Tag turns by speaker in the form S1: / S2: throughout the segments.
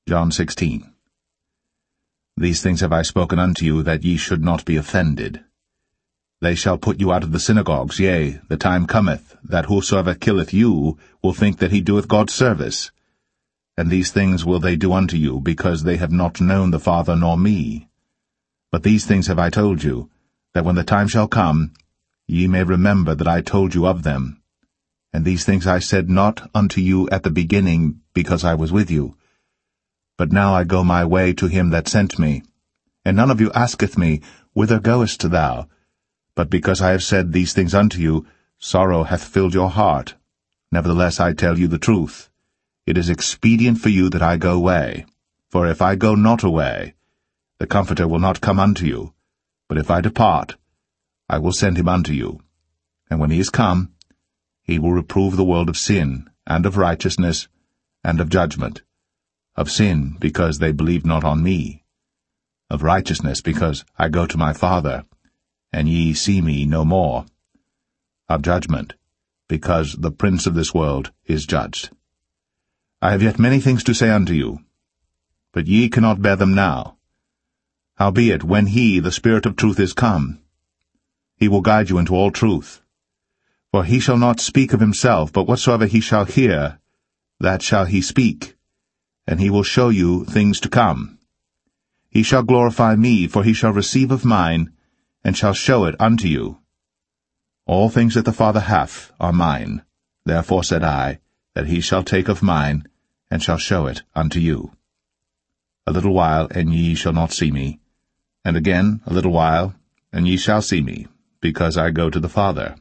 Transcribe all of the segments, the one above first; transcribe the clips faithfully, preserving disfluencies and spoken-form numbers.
S1: John sixteen. These things have I spoken unto you, that ye should not be offended. They shall put you out of the synagogues, yea, the time cometh, that whosoever killeth you will think that he doeth God service. And these things will they do unto you, because they have not known the Father nor me. But these things have I told you, that when the time shall come, ye may remember that I told you of them. And these things I said not unto you at the beginning, because I was with you. But now I go my way to him that sent me. And none of you asketh me, Whither goest thou? But because I have said these things unto you, sorrow hath filled your heart. Nevertheless I tell you the truth. It is expedient for you that I go away. For if I go not away, the Comforter will not come unto you. But if I depart, I will send him unto you. And when he is come, he will reprove the world of sin, and of righteousness, and of judgment. Of sin, because they believe not on me. Of righteousness, because I go to my Father, and ye see me no more. Of judgment, because the prince of this world is judged. I have yet many things to say unto you, but ye cannot bear them now. Howbeit, when he, the Spirit of truth, is come, he will guide you into all truth. For he shall not speak of himself, but whatsoever he shall hear, that shall he speak, and he will show you things to come. He shall glorify me, for he shall receive of mine, and shall show it unto you. All things that the Father hath are mine. Therefore said I, that he shall take of mine, and shall show it unto you. A little while, and ye shall not see me. And again a little while, and ye shall see me, because I go to the Father.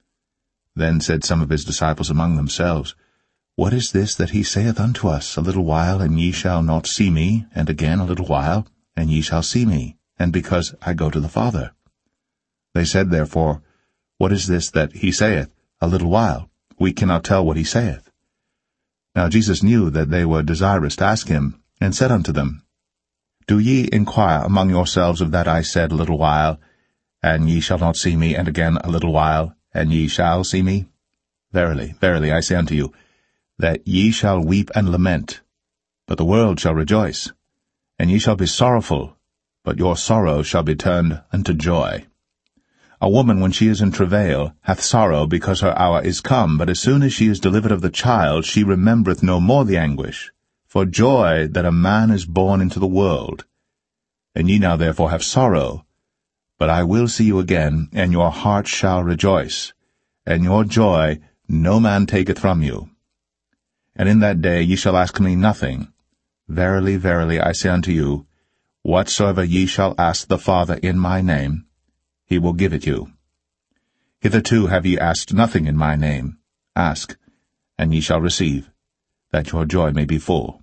S1: Then said some of his disciples among themselves, What is this that he saith unto us, A little while, and ye shall not see me, and again a little while, and ye shall see me, and because I go to the Father? They said therefore, What is this that he saith, A little while? We cannot tell what he saith. Now Jesus knew that they were desirous to ask him, and said unto them, Do ye inquire among yourselves of that I said, A little while, and ye shall not see me, and again a little while, and ye shall see me? Verily, verily, I say unto you, that ye shall weep and lament, but the world shall rejoice. And ye shall be sorrowful, but your sorrow shall be turned unto joy. A woman, when she is in travail, hath sorrow, because her hour is come, but as soon as she is delivered of the child, she remembereth no more the anguish, for joy that a man is born into the world. And ye now therefore have sorrow, but I will see you again, and your heart shall rejoice, and your joy no man taketh from you. And in that day ye shall ask me nothing. Verily, verily, I say unto you, whatsoever ye shall ask the Father in my name, he will give it you. Hitherto have ye asked nothing in my name. Ask, and ye shall receive, that your joy may be full.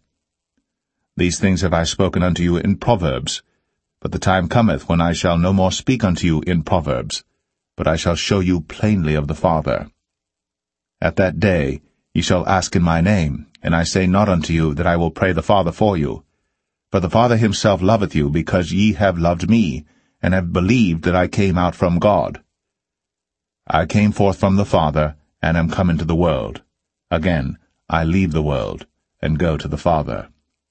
S1: These things have I spoken unto you in proverbs, but the time cometh when I shall no more speak unto you in proverbs, but I shall show you plainly of the Father. At that day ye shall ask in my name, and I say not unto you that I will pray the Father for you. For the Father himself loveth you, because ye have loved me, and have believed that I came out from God. I came forth from the Father, and am come into the world. Again, I leave the world, and go to the Father.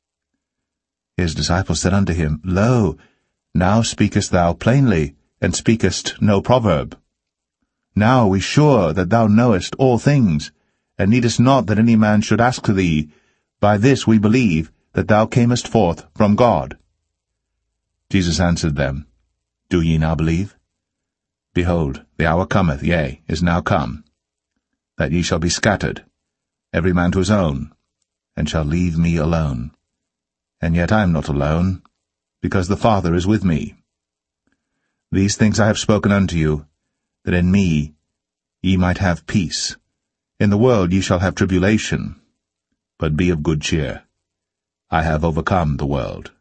S1: His disciples said unto him, Lo, now speakest thou plainly, and speakest no proverb. Now are we sure that thou knowest all things, and needest not that any man should ask thee. By this we believe that thou camest forth from God. Jesus answered them, Do ye now believe? Behold, the hour cometh, yea, is now come, that ye shall be scattered, every man to his own, and shall leave me alone. And yet I am not alone, because the Father is with me. These things I have spoken unto you, that in me ye might have peace. In the world ye shall have tribulation, but be of good cheer. I have overcome the world.